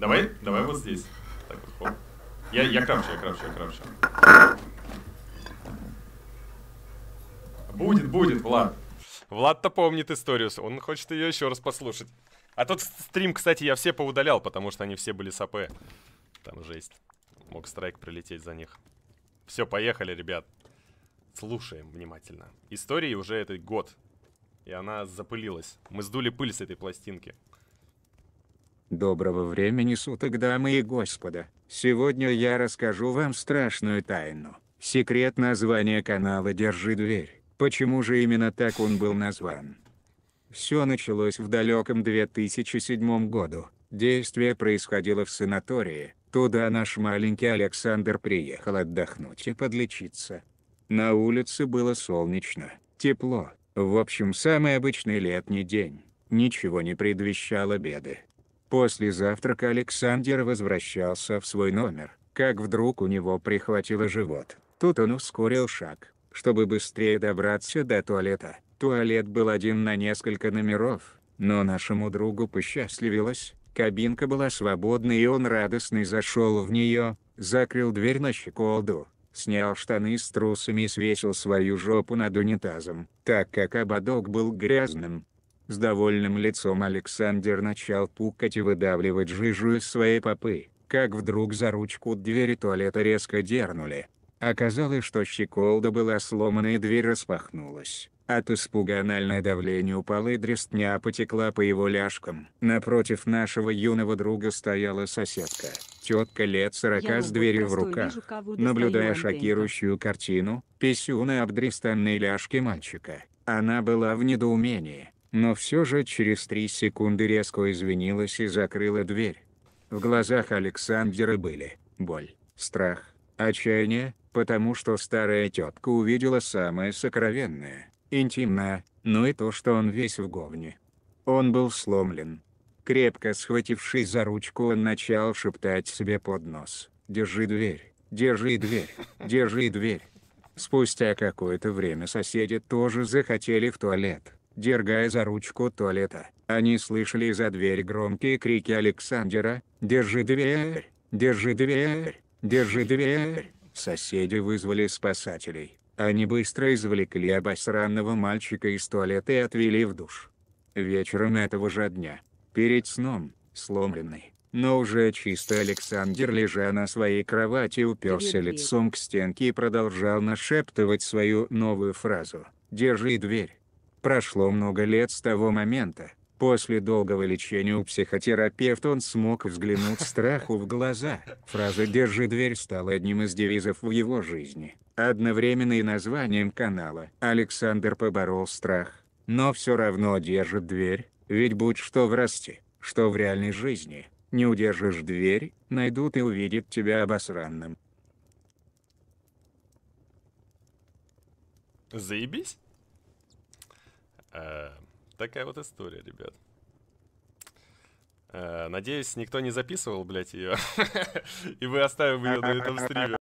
Давай вот здесь. Так вот, хоп. Я крафчу. Будет, Влад. Влад-то помнит историю, он хочет ее еще раз послушать. А тот стрим, кстати, я все поудалял, потому что они все были с АП. Там жесть. Мог страйк прилететь за них. Все, поехали, ребят. Слушаем внимательно. Истории уже этот год. И она запылилась. Мы сдули пыль с этой пластинки. Доброго времени суток, дамы и господа. Сегодня я расскажу вам страшную тайну. Секрет названия канала «Держи дверь». Почему же именно так он был назван? Все началось в далеком 2007 году. Действие происходило в санатории. Туда наш маленький Александр приехал отдохнуть и подлечиться. На улице было солнечно, тепло. В общем, самый обычный летний день. Ничего не предвещало беды. После завтрака Александр возвращался в свой номер, как вдруг у него прихватило живот. Тут он ускорил шаг, чтобы быстрее добраться до туалета. Туалет был один на несколько номеров, но нашему другу посчастливилось. Кабинка была свободной, и он радостный зашел в нее, закрыл дверь на щеколду, снял штаны с трусами и свесил свою жопу над унитазом, так как ободок был грязным. С довольным лицом Александр начал пукать и выдавливать жижу из своей попы, как вдруг за ручку двери туалета резко дернули. Оказалось, что щеколда была сломана и дверь распахнулась. От испуга анальное давление упало и дрестня потекла по его ляжкам. Напротив нашего юного друга стояла соседка, тетка лет 40 с дверью в руках. Наблюдая шокирующую картину, писюны обдрестанные ляжки мальчика, она была в недоумении. Но все же через 3 секунды резко извинилась и закрыла дверь. В глазах Александра были боль, страх, отчаяние, потому что старая тетка увидела самое сокровенное, интимное, но и то, что он весь в говне. Он был сломлен. Крепко схватившись за ручку, он начал шептать себе под нос: «Держи дверь, держи дверь, держи дверь». Спустя какое-то время соседи тоже захотели в туалет. Дергая за ручку туалета, они слышали из-за двери громкие крики Александра: «Держи дверь! Держи дверь! Держи дверь!». Соседи вызвали спасателей. Они быстро извлекли обосранного мальчика из туалета и отвели в душ. Вечером этого же дня, перед сном, сломленный, но уже чисто Александр, лежа на своей кровати, уперся лицом к стенке и продолжал нашептывать свою новую фразу: «Держи дверь». Прошло много лет с того момента. После долгого лечения у психотерапевта он смог взглянуть страху в глаза. Фраза «Держи дверь» стала одним из девизов в его жизни, одновременно и названием канала. Александр поборол страх, но все равно держит дверь, ведь будь что в расти, что в реальной жизни, не удержишь дверь, найдут и увидят тебя обосранным. Заебись? Такая вот история, ребят. Надеюсь, никто не записывал, блядь, ее. И мы оставим ее на этом стриме.